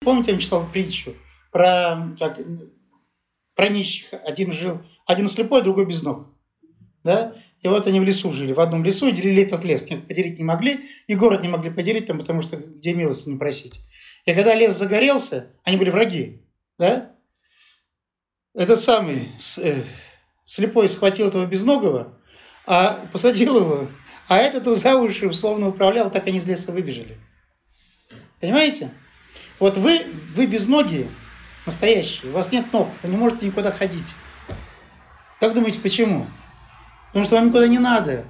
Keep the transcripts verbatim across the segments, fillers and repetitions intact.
Помните, я вам читал притчу про, как, про нищих. Один жил, один слепой, другой без ног. Да? И вот они в лесу жили, в одном лесу, и делили этот лес. Их поделить не могли, и город не могли поделить, там, потому что где милости не просить. И когда лес загорелся, они были враги. Да? Этот самый э, слепой схватил этого безногого, а посадил его, а этот за уши условно управлял, так они из леса выбежали. Понимаете? Вот вы, вы безногие, настоящие, у вас нет ног, вы не можете никуда ходить. Как думаете, почему? Потому что вам никуда не надо.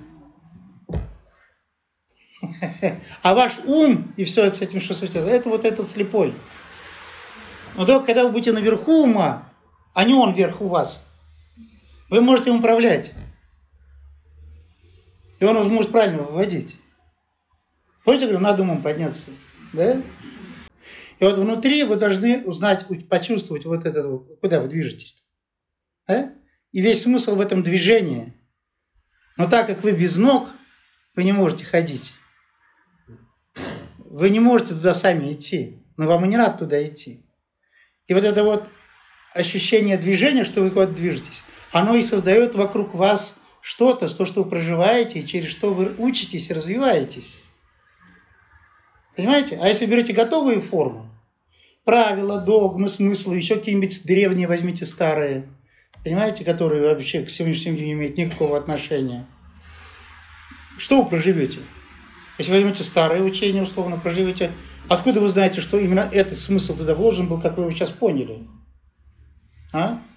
А ваш ум и все с этим, что связано, это вот этот слепой. Но только когда вы будете наверху ума, а не он вверху вас, вы можете им управлять. И он вас может правильно выводить. Помните, я говорю, надо умом подняться. Да? И вот внутри вы должны узнать, почувствовать вот это, куда вы движетесь. Да? И весь смысл в этом движении. Но так как вы без ног, вы не можете ходить. Вы не можете туда сами идти. Но вам и не надо туда идти. И вот это вот ощущение движения, что вы куда-то движетесь, оно и создает вокруг вас что-то, то, что вы проживаете, и через что вы учитесь и развиваетесь. Понимаете? А если берете готовые формы, правила, догмы, смыслы, еще какие-нибудь древние возьмите старые, понимаете, которые вообще к сегодняшнему дню не имеют никакого отношения, что вы проживете? Если возьмете старые учения, условно проживете, откуда вы знаете, что именно этот смысл туда вложен был, как вы его сейчас поняли? А?